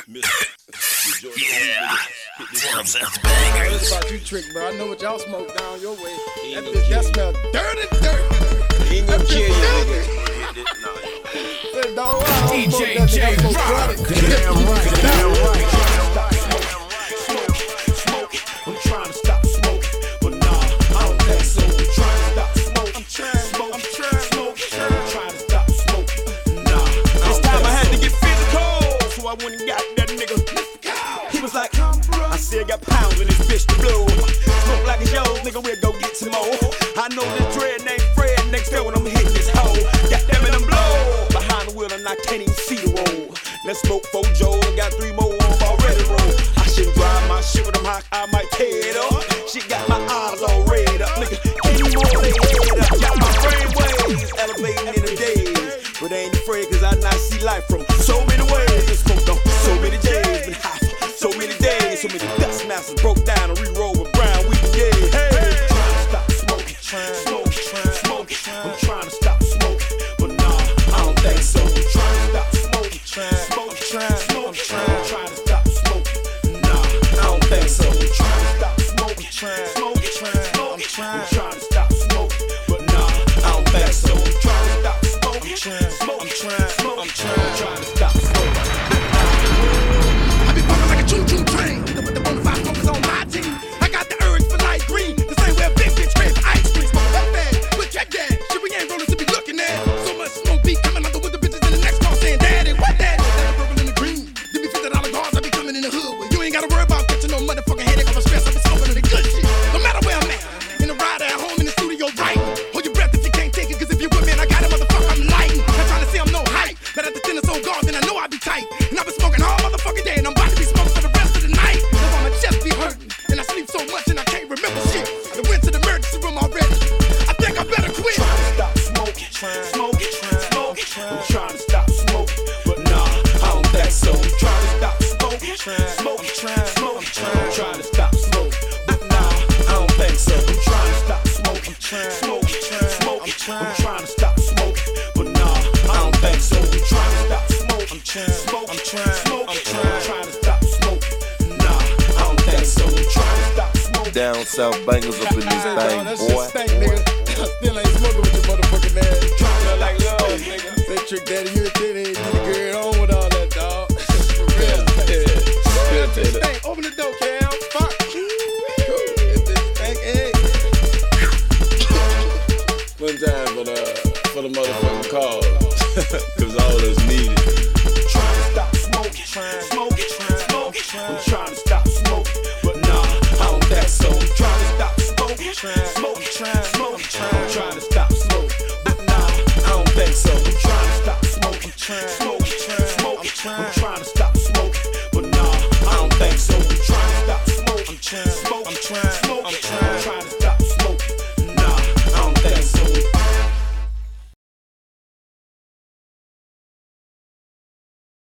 Yeah. Sounds bangers. What about you, Trick, bro? I know what y'all smoke down your way. That smells dirty. He ain't gonna kill you, nigga. DJ J Rock. Damn right. I'm trying to stop smoking, but nah, I don't think so. I'm trying to stop smoking. I'm trying to stop smoking. Nah, this time I had to get physical, so I went and got that nigga. He was like, I still got pounds in this bitch to blow. Smoke like it's yours, nigga, we'll go get some more. I know this dread named Fred next door when I'm hitting this hoe. Got them in them blow. Behind the wheel and I can't even see the road. Let's smoke 4 Joes and got 3 more on already roll. I shouldn't drive my shit with them high, I might tear it up. She got my eyes all red up, nigga. Any more they head up. Got my brain waves elevating in the days. But I ain't afraid cause I not see life from so many ways. And smoked on so many days. Been high for so many days. So many dust masters broke down and re-rolled with brown weed. Yeah, hey. Trying to stop smoking. I'm trying to stop smoking. But nah, I don't think so. I'm trying to stop smoking. I'm trying to stop smoking. Nah, I don't think so. I'm trying to stop smoking. I'm trying to stop smoking. But nah, I don't think so. I'm trying to stop smoking. I'm trying to stop smoking. I be bumping like a choo-choo train. Nigga with the bonafide focus on my team. I got the urge for light green. The same way a big bitch craves for ice cream. Smoke that bag with Jack Dad. Shit we ain't rolling to be looking at. So much smoke be coming out the window, bitches in the next car saying, Daddy, what that? That's the purple and the green. Give me $50 cars, I be coming in the hood. Well, you ain't gotta worry about catching no motherfucking headache off a stress. I be smoking on the good shit. No matter where I'm at. In the ride at home, in the studio, right. Hold your breath if you can't take it, cause if you with me and I got it, motherfucker, I'm lighting. I'm trying to say I'm no hype. But at the dinner so gone, then I know I be tight. And I been smoking all motherfucking day, and I'm about to be smoking for the rest of the night. That's why my chest be hurting. And I sleep so much and I can't remember shit. I went to the emergency room already. I think I better quit. Trying to stop smoking. I'm trying to stop smoking. But nah, I don't think so. I'm trying to stop smoking. I'm trying to stop smoking. But nah, I don't think so. I'm trying to stop smoking. I'm trying to stop smoking. But nah, I don't think so. I'm trying to stop smoking. I'm trying to stop smoking. Nah, I don't think so. I'm trying to stop smoking. Down south bangers up in this thing, That shit boy. stank, nigga. I still ain't smoking with your motherfucking ass. Trying like love, nigga. Say Trick Daddy, you a titty, you need to get on with all that, dog. For real. That shit stank. Open the door, Cam. Fuck. It's this stank egg. One time for the motherfucking cause. Cause all us needed. Trying to stop smoking. I'm trying to stop smoking. But nah, I don't think so. I'm trying to stop smoking. I'm trying to stop smoking. But nah, I don't think so. I'm trying to stop smoking. I'm trying to stop